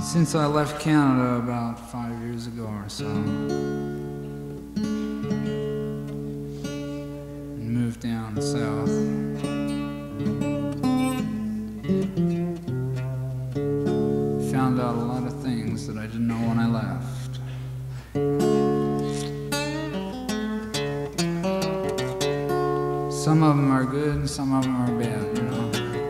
Since I left Canada about 5 years ago or so, and moved down south, found out a lot of things that I didn't know when I left. Some of them are good and some of them are bad, you know.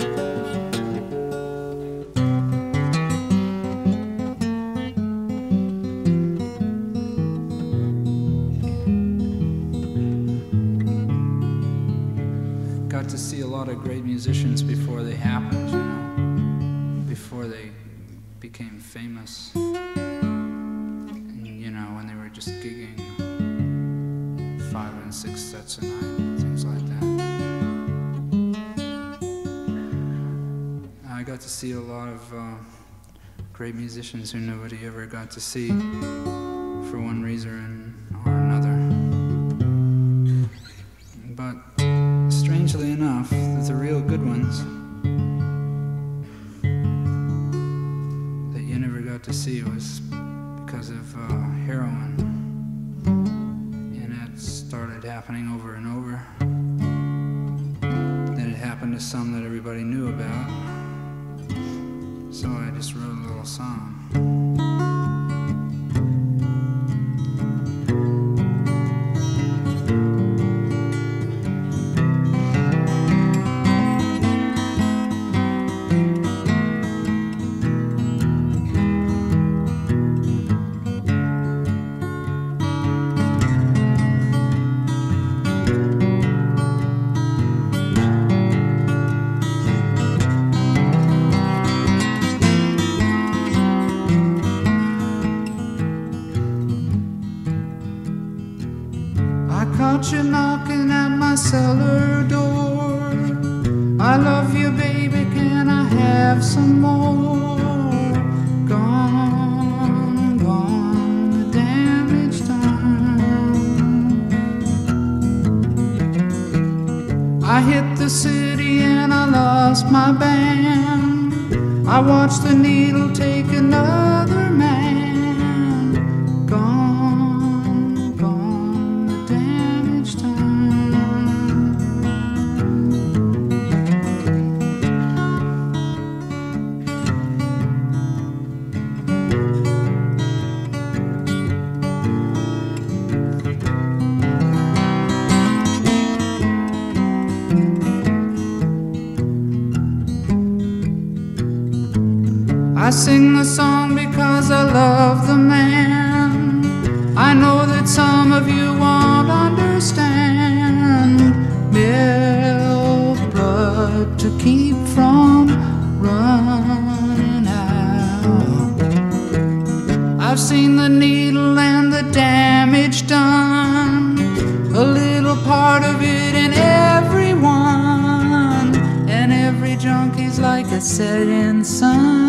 Got to see a lot of great musicians before they happened, you know, before they became famous, and, you know, when they were just gigging 5 and 6 sets a night, things like that. I got to see a lot of great musicians who nobody ever got to see for one reason or another. But strangely enough, the real good ones that you never got to see was because of heroin, and it started happening over and over. Then it happened to some that everybody knew about, so I just wrote a little song. I caught you knocking at my cellar door. I love you, baby, can I have some more? Gone, gone, the damage done. I hit the city and I lost my band. I watched the needle take another man. Gone, gone, the damage done. I sing the song because I love the man. I know that some of you won't understand. Milk blood to keep from running out. I've seen the needle and the damage done, a little part of it in everyone, and every junkie's like a setting sun.